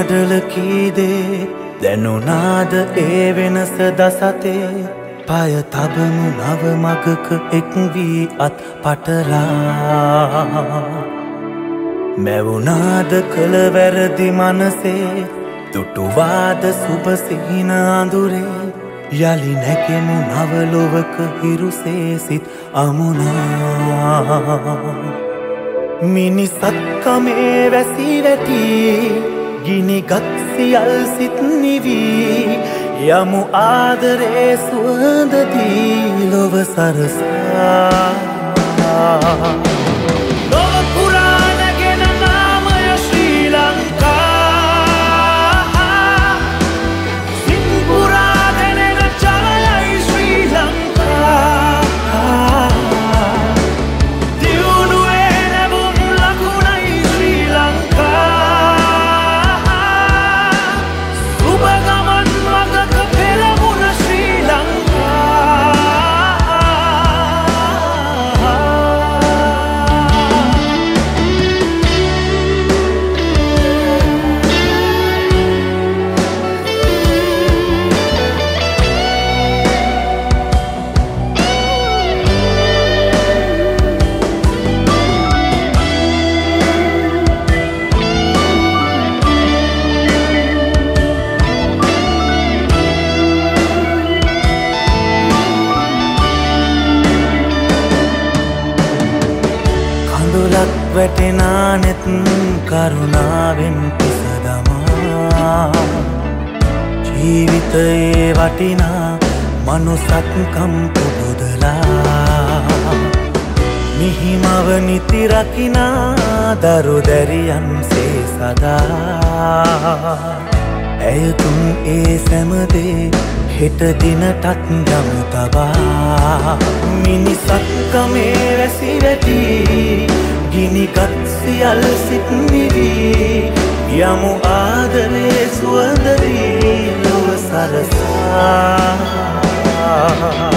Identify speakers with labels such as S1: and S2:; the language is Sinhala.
S1: ගොඩල කීදේ දැනුනාද ඒ වෙනස දසතේ පය තබමු නව මගක එක් වී අත් පටලා මැවුනාද කළ වැරදි මනසේ තුටුවාද සුබ සිහින අඳුරේ යලි නැගෙමු නව ලොවක හිරුසේ සිත් අමුණා මිනිසත්කමේ වැසි වැටි ගිනිගත් සියල් සිත් නිවී යමු ආදරේ සුවඳදී ලොව සරසා ලොව පුරා නැගෙන නාමය ශ්‍රී ලංකා සිත් පුරා දැනෙන ජලයයි ශ්‍රී ලංකා දියුණුවේ නැවුම් ලකුණයි ශ්‍රී ලංකා සුබ ගමන් මගක පෙරමුණ ශ්‍රී කඳුලක් වැටෙනා නෙත් කරුණාවෙන් පිසදමා ජීවිතයේ වටිනා මනුසත්කම් පුබුදලා මිහිමව නිති රකිනා දරු දැරියන් සේ සදා ඇයතුන් ඒ සැමදේ හෙට දිනටත් යමු තබා මිනිසත්කමේ වැසි වැටි ගිනිගත් සියල් සිත් නිවී යමු ආදරේ සුවඳදී ලොව සරසා